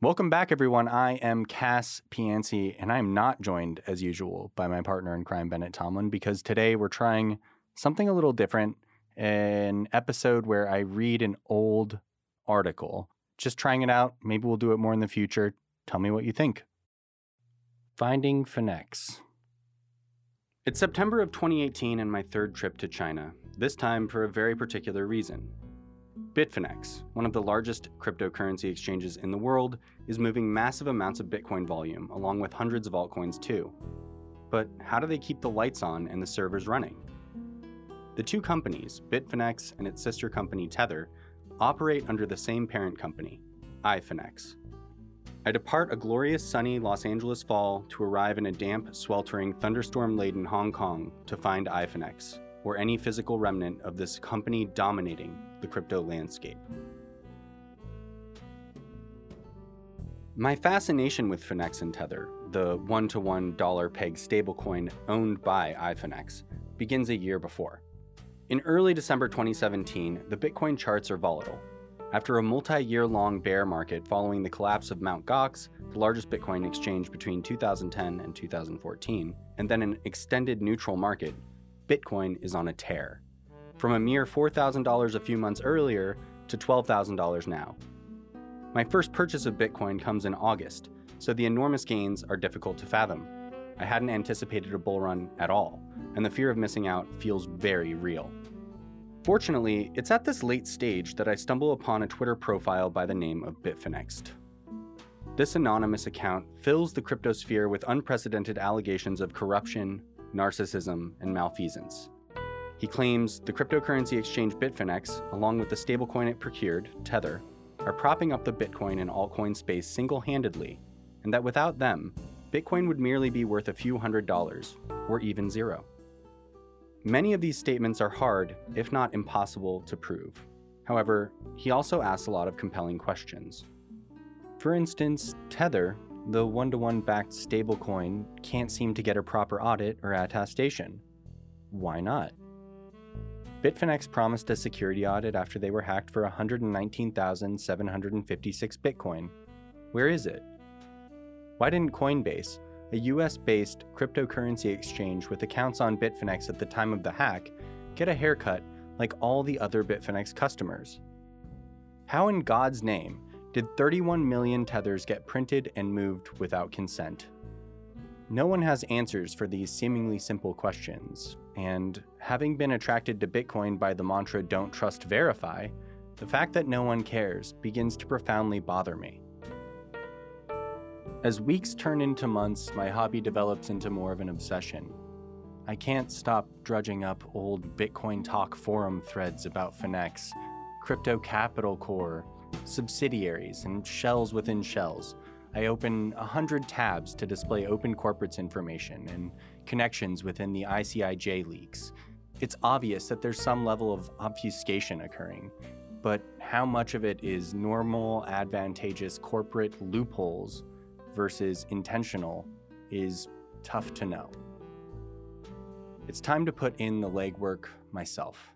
Welcome back, everyone. I am Cass Pianci, and I am not joined, as usual, by my partner in crime, Bennett Tomlin, because today we're trying something a little different, an episode where I read an old article. Just trying it out. Maybe we'll do it more in the future. Tell me what you think. Finding Finex. It's September of 2018 and my third trip to China, this time for a very particular reason. Bitfinex, one of the largest cryptocurrency exchanges in the world, is moving massive amounts of Bitcoin volume, along with hundreds of altcoins too. But how do they keep the lights on and the servers running? The two companies, Bitfinex and its sister company Tether, operate under the same parent company, iFinex. I depart a glorious sunny Los Angeles fall to arrive in a damp, sweltering, thunderstorm-laden Hong Kong to find iFinex, or any physical remnant of this company dominating the crypto landscape. My fascination with Finex and Tether, the one-to-one dollar peg stablecoin owned by iFinex, begins a year before. In early December 2017, the Bitcoin charts are volatile. After a multi-year-long bear market following the collapse of Mt. Gox, the largest Bitcoin exchange between 2010 and 2014, and then an extended neutral market, Bitcoin is on a tear. From a mere $4,000 a few months earlier to $12,000 now. My first purchase of Bitcoin comes in August, so the enormous gains are difficult to fathom. I hadn't anticipated a bull run at all, and the fear of missing out feels very real. Fortunately, it's at this late stage that I stumble upon a Twitter profile by the name of Bitfinex. This anonymous account fills the cryptosphere with unprecedented allegations of corruption, narcissism, and malfeasance. He claims the cryptocurrency exchange Bitfinex, along with the stablecoin it procured, Tether, are propping up the Bitcoin and altcoin space single-handedly, and that without them, Bitcoin would merely be worth a few $100s, or even zero. Many of these statements are hard, if not impossible, to prove. However, he also asks a lot of compelling questions. For instance, Tether, the one-to-one backed stablecoin, can't seem to get a proper audit or attestation. Why not? Bitfinex promised a security audit after they were hacked for 119,756 Bitcoin. Where is it? Why didn't Coinbase, a US-based cryptocurrency exchange with accounts on Bitfinex at the time of the hack, get a haircut like all the other Bitfinex customers? How in God's name did 31 million tethers get printed and moved without consent? No one has answers for these seemingly simple questions, and having been attracted to Bitcoin by the mantra "don't trust, verify," the fact that no one cares begins to profoundly bother me. As weeks turn into months, my hobby develops into more of an obsession. I can't stop drudging up old Bitcoin Talk forum threads about Finex, Crypto Capital Core, subsidiaries, and shells within shells. I open 100 tabs to display open corporates information and connections within the ICIJ leaks. It's obvious that there's some level of obfuscation occurring, but how much of it is normal, advantageous corporate loopholes versus intentional is tough to know. It's time to put in the legwork myself.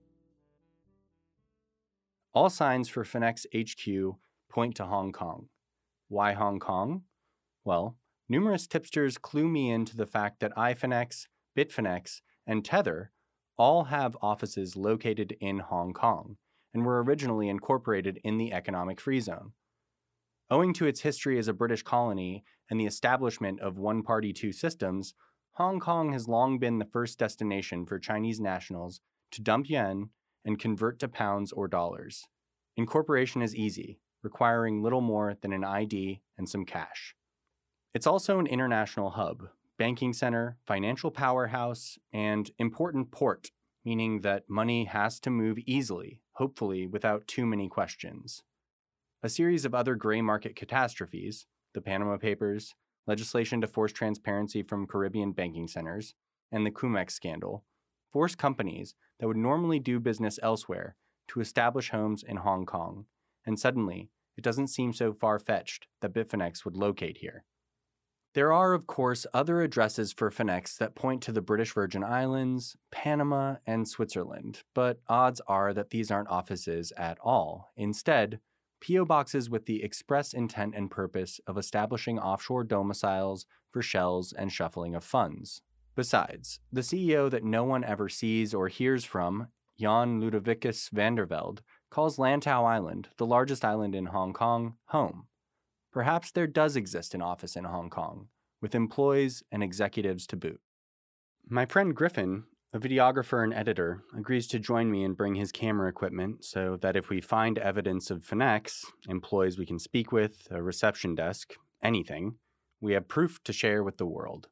All signs for Finex HQ point to Hong Kong. Why Hong Kong? Well, numerous tipsters clue me into the fact that iFinex, Bitfinex, and Tether all have offices located in Hong Kong and were originally incorporated in the Economic Free Zone. Owing to its history as a British colony and the establishment of one-party, two systems, Hong Kong has long been the first destination for Chinese nationals to dump yuan and convert to pounds or dollars. Incorporation is easy, requiring little more than an ID and some cash. It's also an international hub, banking center, financial powerhouse, and important port, meaning that money has to move easily, hopefully without too many questions. A series of other gray market catastrophes, the Panama Papers, legislation to force transparency from Caribbean banking centers, and the CumEx scandal, forced companies that would normally do business elsewhere to establish homes in Hong Kong, and suddenly, it doesn't seem so far-fetched that Bitfinex would locate here. There are, of course, other addresses for Finex that point to the British Virgin Islands, Panama, and Switzerland, but odds are that these aren't offices at all. Instead, P.O. boxes with the express intent and purpose of establishing offshore domiciles for shells and shuffling of funds. Besides, the CEO that no one ever sees or hears from, Jan Ludovicus van der Velde, calls Lantau Island, the largest island in Hong Kong, home. Perhaps there does exist an office in Hong Kong, with employees and executives to boot. My friend Griffin, a videographer and editor, agrees to join me and bring his camera equipment so that if we find evidence of Finex, employees we can speak with, a reception desk, anything, we have proof to share with the world.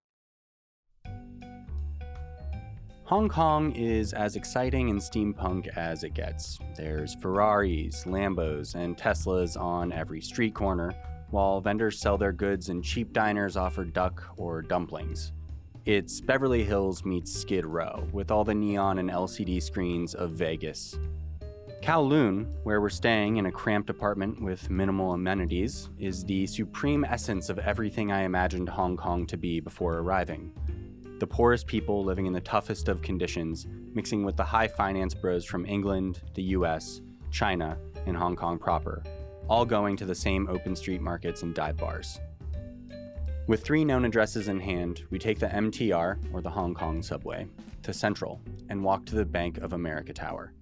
Hong Kong is as exciting and steampunk as it gets. There's Ferraris, Lambos, and Teslas on every street corner, while vendors sell their goods and cheap diners offer duck or dumplings. It's Beverly Hills meets Skid Row, with all the neon and LCD screens of Vegas. Kowloon, where we're staying in a cramped apartment with minimal amenities, is the supreme essence of everything I imagined Hong Kong to be before arriving. The poorest people living in the toughest of conditions, mixing with the high finance bros from England, the US, China, and Hong Kong proper, all going to the same open street markets and dive bars. With 3 known addresses in hand, we take the MTR, or the Hong Kong subway, to Central and walk to the Bank of America Tower.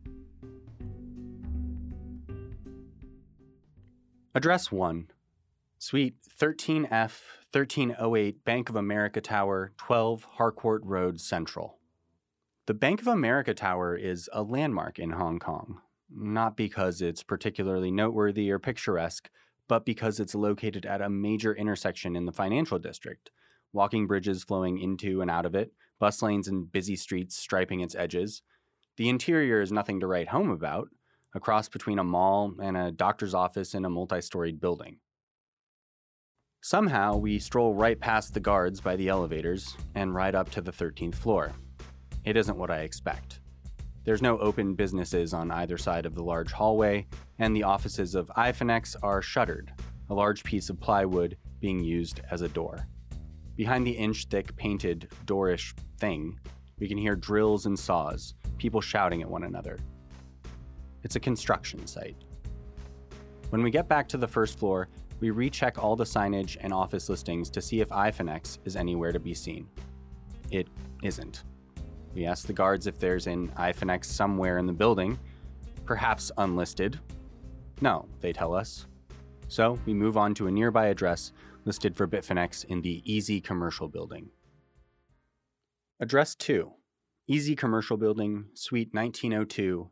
Address 1. Suite 13F, 1308, Bank of America Tower, 12 Harcourt Road, Central. The Bank of America Tower is a landmark in Hong Kong, not because it's particularly noteworthy or picturesque, but because it's located at a major intersection in the financial district, walking bridges flowing into and out of it, bus lanes and busy streets striping its edges. The interior is nothing to write home about, a cross between a mall and a doctor's office in a multi-storied building. Somehow, we stroll right past the guards by the elevators and ride up to the 13th floor. It isn't what I expect. There's no open businesses on either side of the large hallway, and the offices of iFinex are shuttered, a large piece of plywood being used as a door. Behind the inch-thick painted doorish thing, we can hear drills and saws, people shouting at one another. It's a construction site. When we get back to the first floor, we recheck all the signage and office listings to see if iFinex is anywhere to be seen. It isn't. We ask the guards if there's an iFinex somewhere in the building, perhaps unlisted. No, they tell us. So we move on to a nearby address listed for Bitfinex in the Easy Commercial Building. Address 2, Easy Commercial Building, Suite 1902,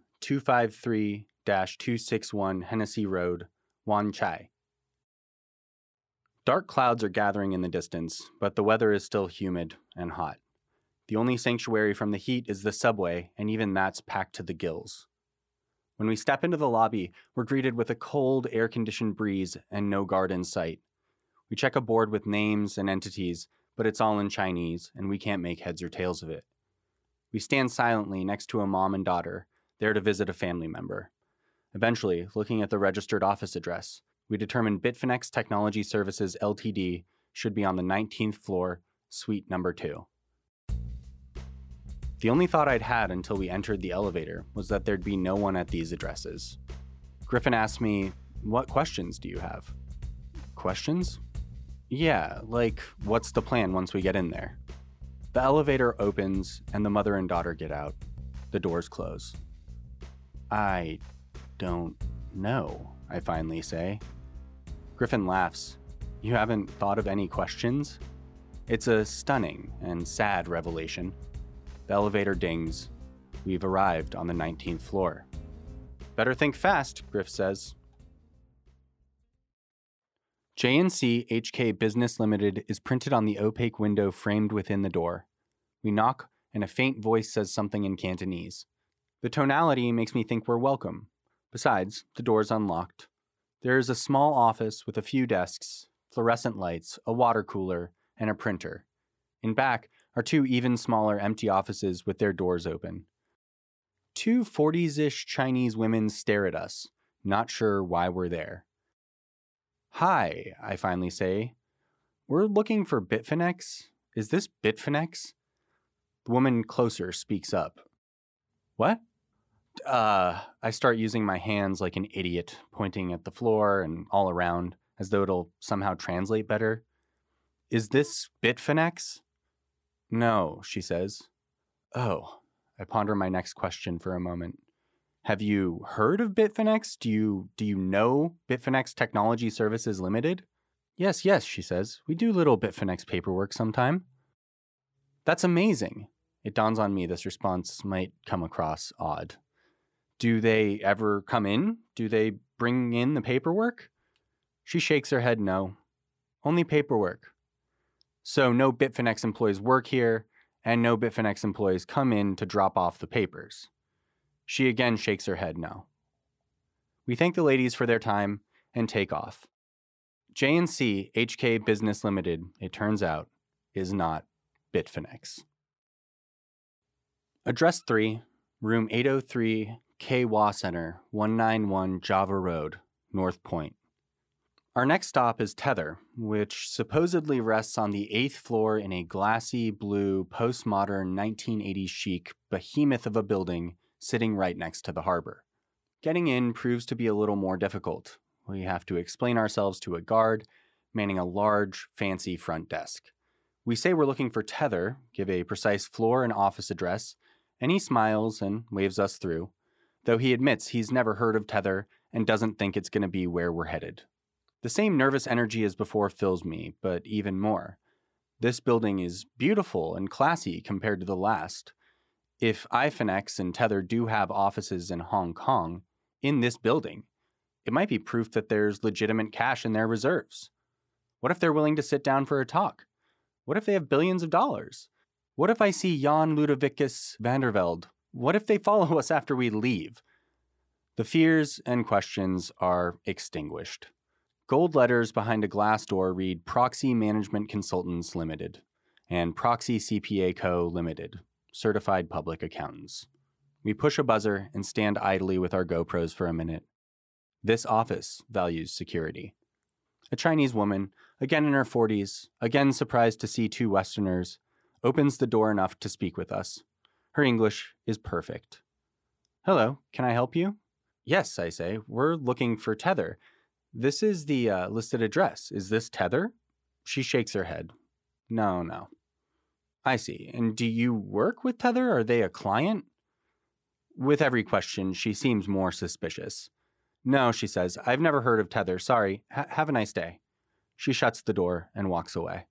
253-261 Hennessy Road, Wan Chai. Dark clouds are gathering in the distance, but the weather is still humid and hot. The only sanctuary from the heat is the subway, and even that's packed to the gills. When we step into the lobby, we're greeted with a cold, air-conditioned breeze and no guard in sight. We check a board with names and entities, but it's all in Chinese, and we can't make heads or tails of it. We stand silently next to a mom and daughter, there to visit a family member. Eventually, looking at the registered office address, we determine Bitfinex Technology Services Ltd. should be on the 19th floor, suite number 2. The only thought I'd had until we entered the elevator was that there'd be no one at these addresses. Griffin asked me, "What questions do you have?" Questions? Yeah, like, what's the plan once we get in there? The elevator opens and the mother and daughter get out. The doors close. I don't know, I finally say. Griffin laughs. You haven't thought of any questions? It's a stunning and sad revelation. The elevator dings. We've arrived on the 19th floor. Better think fast, Griff says. JNC HK Business Limited is printed on the opaque window framed within the door. We knock, and a faint voice says something in Cantonese. The tonality makes me think we're welcome. Besides, the door's unlocked. There is a small office with a few desks, fluorescent lights, a water cooler, and a printer. In back are 2 even smaller empty offices with their doors open. 2 40s-ish Chinese women stare at us, not sure why we're there. Hi, I finally say. We're looking for Bitfinex. Is this Bitfinex? The woman closer speaks up. What? I start using my hands like an idiot, pointing at the floor and all around, as though it'll somehow translate better. Is this Bitfinex? No, she says. Oh, I ponder my next question for a moment. Have you heard of Bitfinex? Do you know Bitfinex Technology Services Limited? Yes, she says. We do little Bitfinex paperwork sometime. That's amazing. It dawns on me this response might come across odd. Do they ever come in? Do they bring in the paperwork? She shakes her head no. Only paperwork. So no Bitfinex employees work here, and no Bitfinex employees come in to drop off the papers. She again shakes her head no. We thank the ladies for their time and take off. J&C HK Business Limited, it turns out, is not Bitfinex. Address 3, room 803, KWA Center, 191 Java Road, North Point. Our next stop is Tether, which supposedly rests on the 8th floor in a glassy blue postmodern 1980s chic behemoth of a building sitting right next to the harbor. Getting in proves to be a little more difficult. We have to explain ourselves to a guard manning a large, fancy front desk. We say we're looking for Tether, give a precise floor and office address, and he smiles and waves us through, though he admits he's never heard of Tether and doesn't think it's going to be where we're headed. The same nervous energy as before fills me, but even more. This building is beautiful and classy compared to the last. If iFinex and Tether do have offices in Hong Kong, in this building, it might be proof that there's legitimate cash in their reserves. What if they're willing to sit down for a talk? What if they have billions of dollars? What if I see Jan Ludovicus van der Velde? What if they follow us after we leave? The fears and questions are extinguished. Gold letters behind a glass door read Proxy Management Consultants Limited and Proxy CPA Co. Limited, Certified Public Accountants. We push a buzzer and stand idly with our GoPros for a minute. This office values security. A Chinese woman, again in her 40s, again surprised to see two Westerners, opens the door enough to speak with us. Her English is perfect. Hello, can I help you? Yes, I say. We're looking for Tether. This is the listed address. Is this Tether? She shakes her head. No. I see. And do you work with Tether? Are they a client? With every question, she seems more suspicious. No, she says. I've never heard of Tether. Sorry. Have a nice day. She shuts the door and walks away.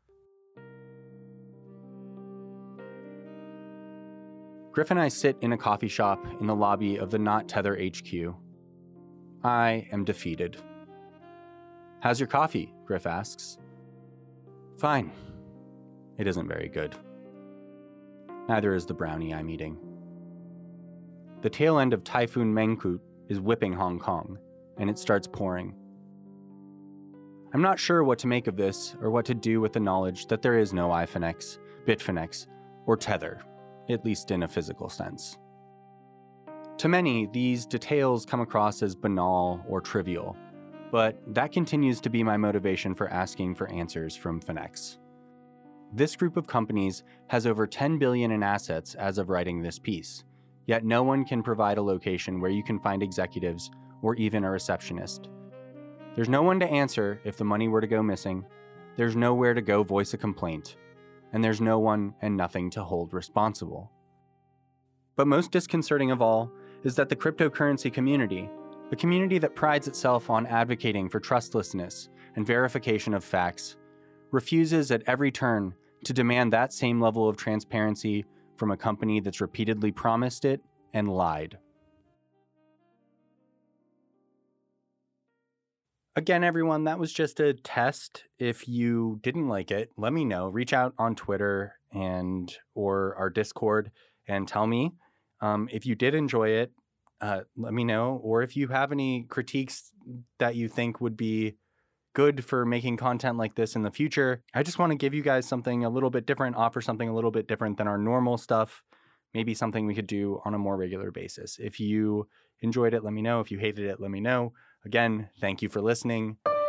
Griff and I sit in a coffee shop in the lobby of the Not Tether HQ. I am defeated. How's your coffee? Griff asks. Fine. It isn't very good. Neither is the brownie I'm eating. The tail end of Typhoon Mangkhut is whipping Hong Kong, and it starts pouring. I'm not sure what to make of this or what to do with the knowledge that there is no iFinex, Bitfinex, or Tether, at least in a physical sense. To many, these details come across as banal or trivial, but that continues to be my motivation for asking for answers from Finex. This group of companies has over $10 billion in assets as of writing this piece, yet no one can provide a location where you can find executives or even a receptionist. There's no one to answer if the money were to go missing, there's nowhere to go voice a complaint, and there's no one and nothing to hold responsible. But most disconcerting of all is that the cryptocurrency community, a community that prides itself on advocating for trustlessness and verification of facts, refuses at every turn to demand that same level of transparency from a company that's repeatedly promised it and lied. Again, everyone, that was just a test. If you didn't like it, let me know. Reach out on Twitter or our Discord and tell me. If you did enjoy it, let me know. Or if you have any critiques that you think would be good for making content like this in the future. I just want to give you guys something a little bit different, offer something a little bit different than our normal stuff. Maybe something we could do on a more regular basis. If you enjoyed it, let me know. If you hated it, let me know. Again, thank you for listening.